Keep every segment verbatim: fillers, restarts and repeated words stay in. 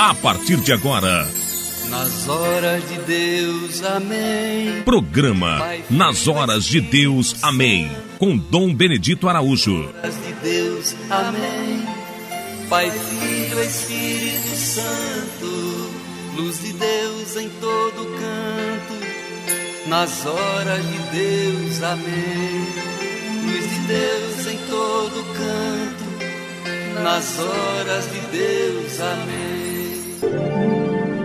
a partir de agora. Nas horas de Deus, amém. Programa Nas Horas de Deus, amém. Com Dom Benedito Araújo. Nas horas de Deus, amém. Pai, Filho, Espírito Santo, luz de Deus em todo canto. Nas horas de Deus, amém. Luz de Deus em todo canto. Nas horas de Deus, amém.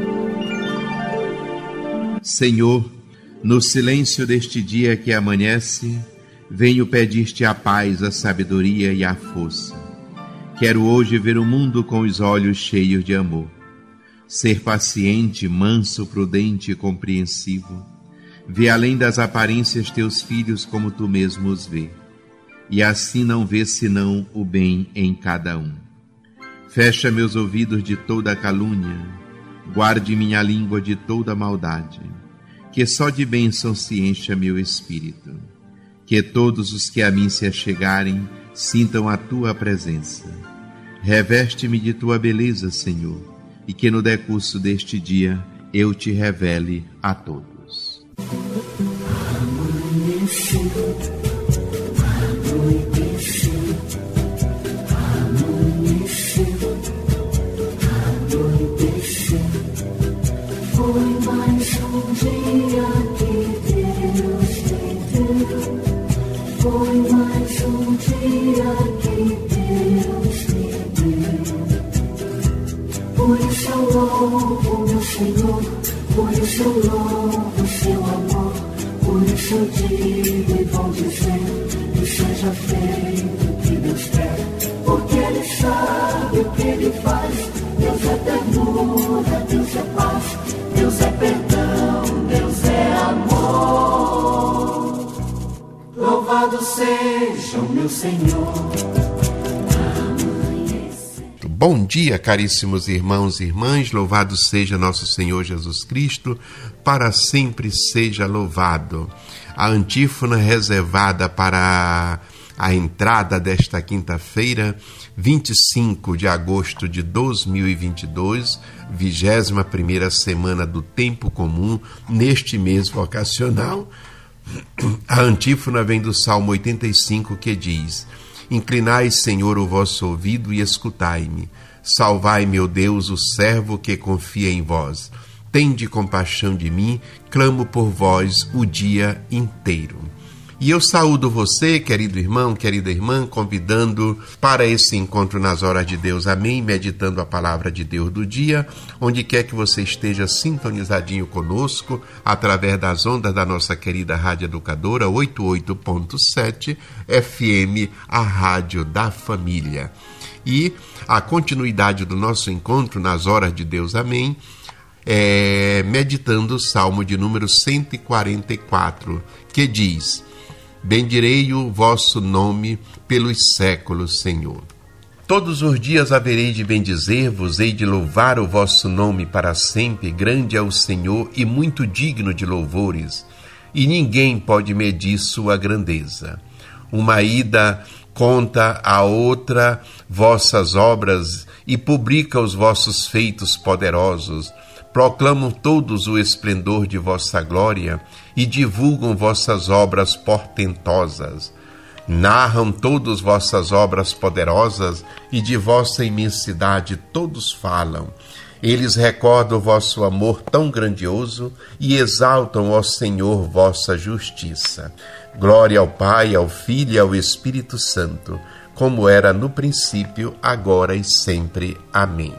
Senhor, no silêncio deste dia que amanhece, venho pedir-te a paz, a sabedoria e a força. Quero hoje ver o mundo com os olhos cheios de amor. Ser paciente, manso, prudente e compreensivo. Ver além das aparências teus filhos como tu mesmo os vê. E assim não ver senão o bem em cada um. Fecha meus ouvidos de toda calúnia. Guarde minha língua de toda maldade. Que só de bênção se encha meu espírito. Que todos os que a mim se achegarem sintam a tua presença. Reveste-me de tua beleza, Senhor, e que no decurso deste dia eu te revele a todos. Amanheceu, anoiteceu, amanheceu, anoiteceu. Foi mais um dia que Deus me deu. Foi mais um dia que Deus me deu. Por isso eu louvo meu Senhor, por isso eu louvo seu amor. Por isso eu digo e vou dizer que seja feito o que Deus quer. Porque Ele sabe o que Ele faz. Deus é ternura, Deus é paz, Deus é perdão, Deus é amor. Louvado seja o meu Senhor. Bom dia, caríssimos irmãos e irmãs, louvado seja nosso Senhor Jesus Cristo, para sempre seja louvado. A antífona reservada para a entrada desta quinta-feira, vinte e cinco de agosto de dois mil e vinte e dois, vigésima primeira semana do tempo comum, neste mês vocacional. A antífona vem do Salmo oitenta e cinco, que diz: Inclinai, Senhor, o vosso ouvido e escutai-me. Salvai, meu Deus, o servo que confia em vós. Tende compaixão de mim, clamo por vós o dia inteiro. E eu saúdo você, querido irmão, querida irmã, convidando para esse encontro nas horas de Deus, amém, meditando a palavra de Deus do dia, onde quer que você esteja sintonizadinho conosco, através das ondas da nossa querida Rádio Educadora oitenta e oito ponto sete F M, a Rádio da Família. E a continuidade do nosso encontro nas horas de Deus, amém, é meditando o Salmo de número cento e quarenta e quatro, que diz: Bendirei o vosso nome pelos séculos, Senhor. Todos os dias haverei de bendizer-vos, hei de louvar o vosso nome para sempre. Grande é o Senhor e muito digno de louvores, e ninguém pode medir sua grandeza. Uma ida conta a outra vossas obras e publica os vossos feitos poderosos. Proclamam todos o esplendor de vossa glória e divulgam vossas obras portentosas. Narram todos vossas obras poderosas e de vossa imensidade todos falam. Eles recordam o vosso amor tão grandioso e exaltam, ó Senhor, vossa justiça. Glória ao Pai, ao Filho e ao Espírito Santo, como era no princípio, agora e sempre. Amém.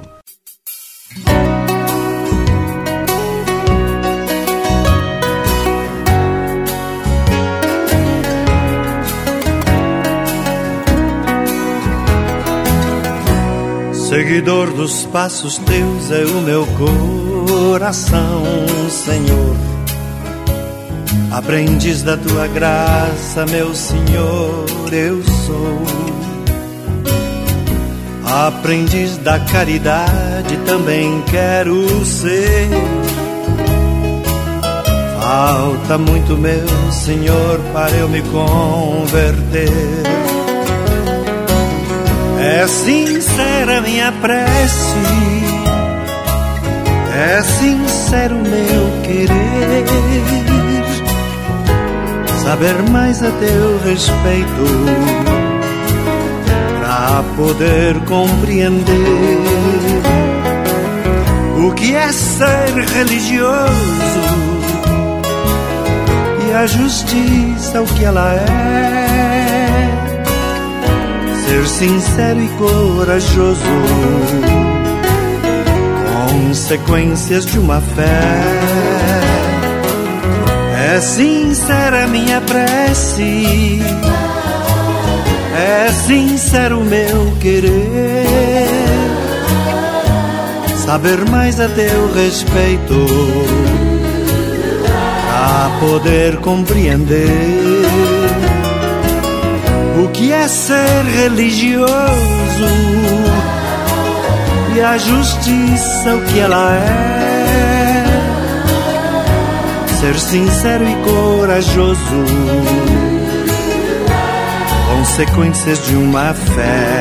Seguidor dos passos teus é o meu coração, Senhor. Aprendiz da tua graça, meu Senhor, eu sou. Aprendiz da caridade também quero ser. Falta muito, meu Senhor, para eu me converter. É sincera minha prece, É sincero meu querer saber mais a teu respeito, pra poder compreender o que é ser religioso e a justiça o que ela é. Ser sincero e corajoso, consequências de uma fé. É sincera minha prece, é sincero meu querer saber mais a teu respeito, pra poder compreender o que é ser religioso e a justiça o que ela é. Ser sincero e corajoso, consequências de uma fé.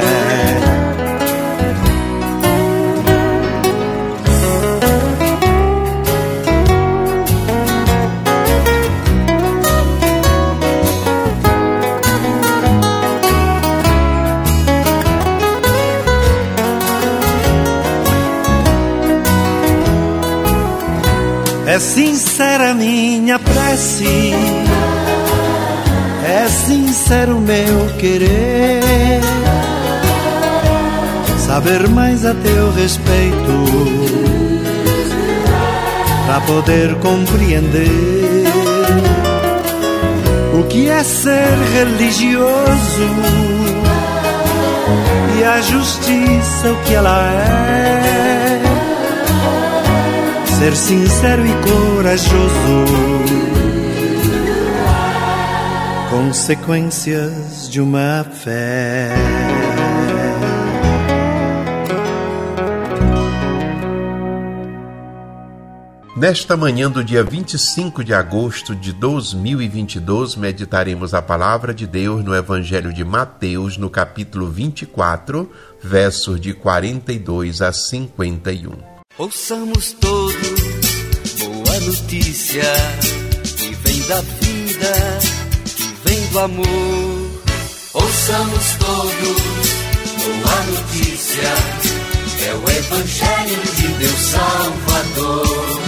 É sincera minha prece, é sincero meu querer saber mais a teu respeito, pra poder compreender o que é ser religioso e a justiça o que ela é. Ser sincero e corajoso, consequências de uma fé. Nesta manhã do dia vinte e cinco de agosto de dois mil e vinte e dois, meditaremos a palavra de Deus no Evangelho de Mateus, no capítulo vinte e quatro, versos de quarenta e dois a cinquenta e um. Ouçamos todos boa notícia que vem da vida, que vem do amor. Ouçamos todos boa notícia, é o Evangelho de Deus Salvador.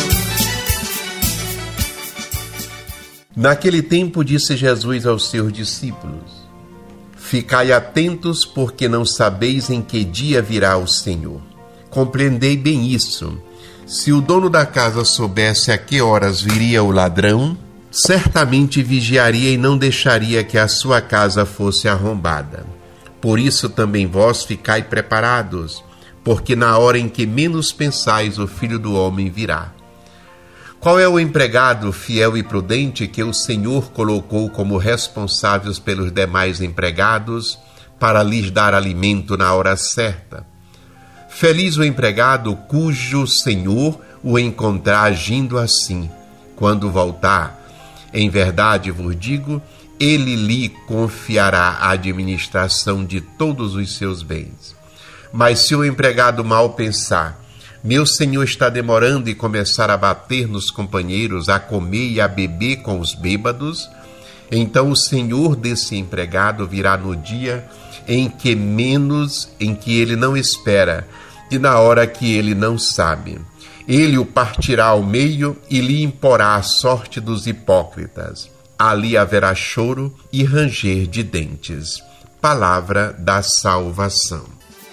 Naquele tempo disse Jesus aos seus discípulos: Ficai atentos, porque não sabeis em que dia virá o Senhor. Compreendei bem isso. Se o dono da casa soubesse a que horas viria o ladrão, certamente vigiaria e não deixaria que a sua casa fosse arrombada. Por isso também vós ficai preparados, porque na hora em que menos pensais o Filho do Homem virá. Qual é o empregado fiel e prudente que o Senhor colocou como responsáveis pelos demais empregados para lhes dar alimento na hora certa? Feliz o empregado cujo senhor o encontrar agindo assim. Quando voltar, em verdade vos digo, ele lhe confiará a administração de todos os seus bens. Mas se o empregado mal pensar, meu senhor está demorando, e começar a bater nos companheiros, a comer e a beber com os bêbados, então o senhor desse empregado virá no dia em que menos, em que ele não espera, e na hora que ele não sabe. Ele o partirá ao meio e lhe imporá a sorte dos hipócritas. Ali haverá choro e ranger de dentes. Palavra da salvação.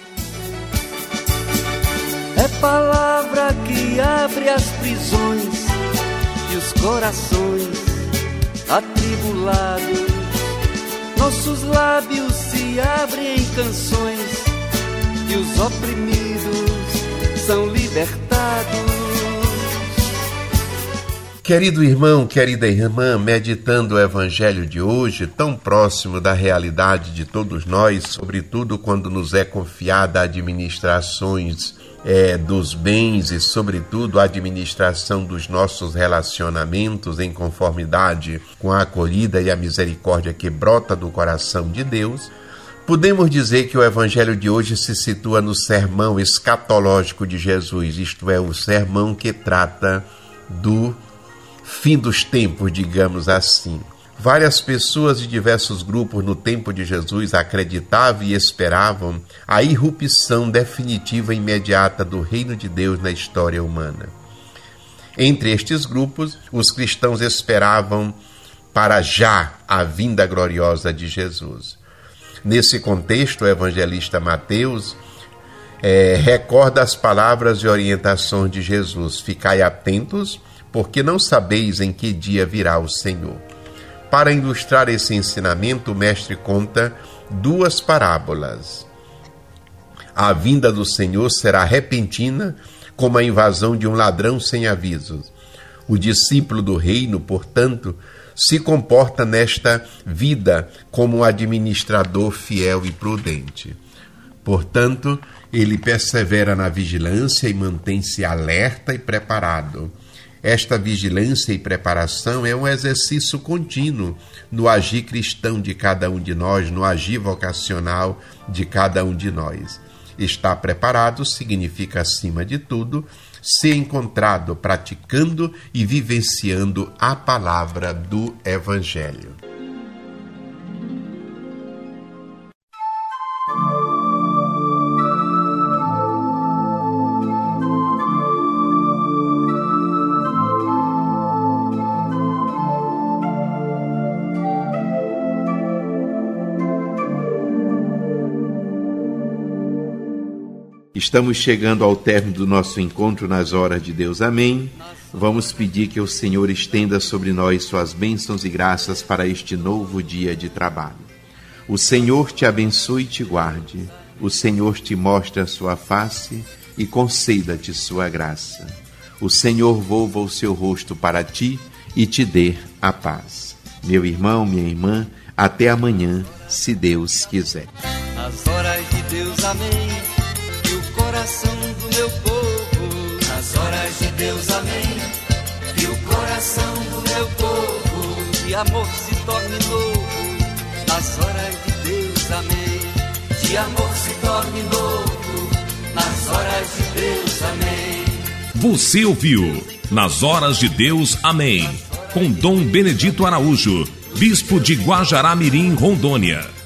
É palavra que abre as prisões e os corações atribulados. Nossos lábios se abrem em canções e os oprimidos são libertados. Querido irmão, querida irmã, meditando o Evangelho de hoje, tão próximo da realidade de todos nós, sobretudo quando nos é confiada a administrações é, dos bens e, sobretudo, a administração dos nossos relacionamentos em conformidade com a acolhida e a misericórdia que brota do coração de Deus, Podemos dizer que o evangelho de hoje se situa no sermão escatológico de Jesus, isto é, o sermão que trata do fim dos tempos, digamos assim. Várias pessoas de diversos grupos no tempo de Jesus acreditavam e esperavam a irrupção definitiva e imediata do reino de Deus na história humana. Entre estes grupos, os cristãos esperavam para já a vinda gloriosa de Jesus. Nesse contexto, o evangelista Mateus é, recorda as palavras e orientações de Jesus: ficai atentos, porque não sabeis em que dia virá o Senhor. Para ilustrar esse ensinamento, o mestre conta duas parábolas. A vinda do Senhor será repentina, como a invasão de um ladrão sem aviso. O discípulo do reino, portanto, se comporta nesta vida como um administrador fiel e prudente. Portanto, ele persevera na vigilância e mantém-se alerta e preparado. Esta vigilância e preparação é um exercício contínuo no agir cristão de cada um de nós, no agir vocacional de cada um de nós. Estar preparado significa, acima de tudo, ser encontrado praticando e vivenciando a palavra do Evangelho. Estamos chegando ao término do nosso encontro nas horas de Deus. Amém. Vamos pedir que o Senhor estenda sobre nós suas bênçãos e graças para este novo dia de trabalho. O Senhor te abençoe e te guarde. O Senhor te mostre a sua face e conceda-te sua graça. O Senhor volva o seu rosto para ti e te dê a paz. Meu irmão, minha irmã, até amanhã, se Deus quiser. Nas horas de Deus, amém. Que o coração do meu povo, nas horas de Deus, amém. Que o coração do meu povo de amor se torne novo. Nas horas de Deus, amém. De amor se torne novo. Nas horas de Deus, amém. Você ouviu Nas Horas de Deus, amém. Com Dom Benedito Araújo, bispo de Guajará-Mirim, Rondônia.